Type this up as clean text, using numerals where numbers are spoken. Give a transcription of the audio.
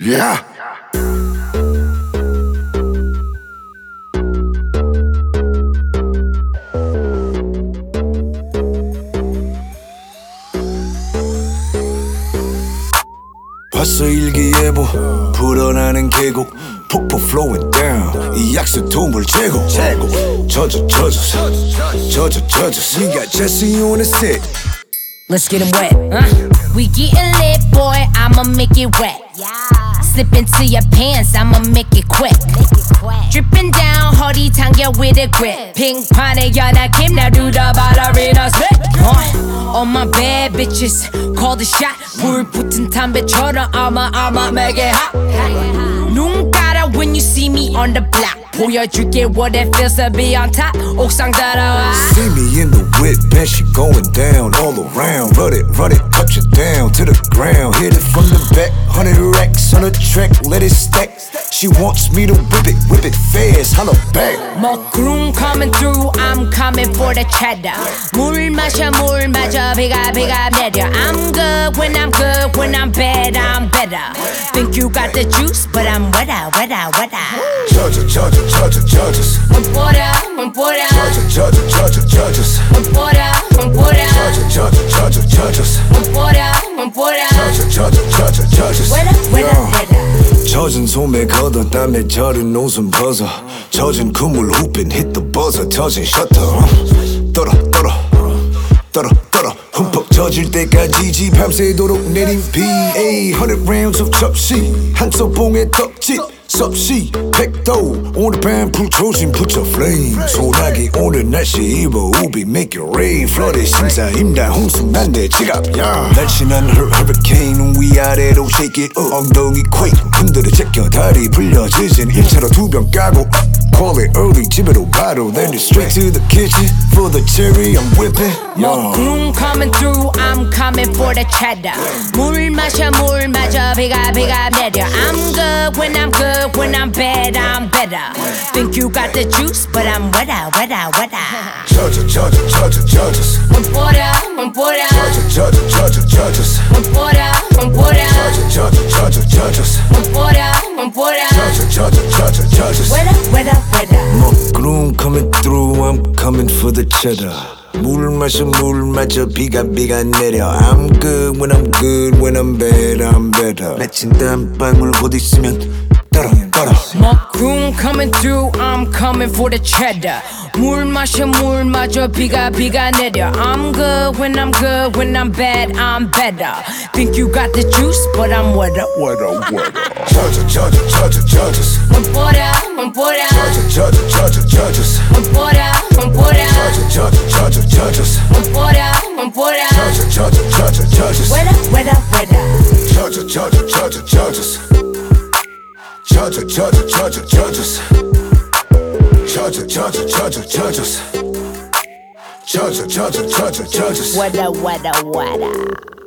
Yeah. 봤어 일기예보 불어나는 계곡 폭포 flowing down 이 약수 도물 제고 젖어 We got Jesse on the set. Let's get 'em wet. We getting lit, boy. I'ma make it wet. Slip into your pants, I'ma make it quick. Dripping down, 허리 당겨 with a grip. 핑판에 연하김, now do the ballerina split. All my bad bitches, call the shot. 불 붙은 담배처럼 I'ma make it hot. 눈 깔아 when you see me on the block. 보여줄게 what it feels to be on top. 옥상 따라와. See me in the whip, and she going down all around. Run it, touch it down to the ground. Hit it from the back, 100 racks on the track, let it stack. She wants me to whip it fast, holla back. 먹구름 coming through, I'm coming for the cheddar. 물 마셔 비가 내려. I'm good when I'm good, when I'm bad, I'm better. Think you got the juice, but I'm wetter. Judges. 원 뿌려. Judges. 원 뿌려. Judges. wetter. 젖은 소매 걷어 땀에 절은 옷은 벗어 젖은 그물 훅빈 hit the buzzer 젖은 셔터 떨어 흠뻑 젖을 때까지 지 밤새도록 내린 비 100 rounds of 접시 한 소봉에 떡집 섭씨 백도 오늘 밤 불초심 put your flame 소나기 오늘 날씨 입어 우비 make it rain flooded 심사임다 홍수난 내 지갑 날씬한 hurricane 위아래로 shake it up 엉덩이 quake 흔들어 제껴 다리 풀려지진 1차로 2병 까고 call it early 집에로 바로 then it's straight to the kitchen for the cherry I'm whipping 먹구름 coming through, I'm coming for the cheddar. 물 마셔 비가 내려. I'm good when I'm good, when I'm bad, I'm better. Think you got the juice, but I'm wetter. Judges. 원 뿌려. Judges. 원 뿌려. wetter. 먹구름 coming through I'm coming for the cheddar 물 마셔 비가 내려 I'm good when I'm good when I'm bad I'm better 맺힌 땀방울 곧 있으면 떨어 먹구름 coming through, I'm coming for the cheddar. 물 마셔 비가 내려. I'm good when I'm good, when I'm bad, I'm better. Think you got the juice, but I'm wetter. Judges. 원 뿌려. Judges. 원 뿌려. Judges. wetter.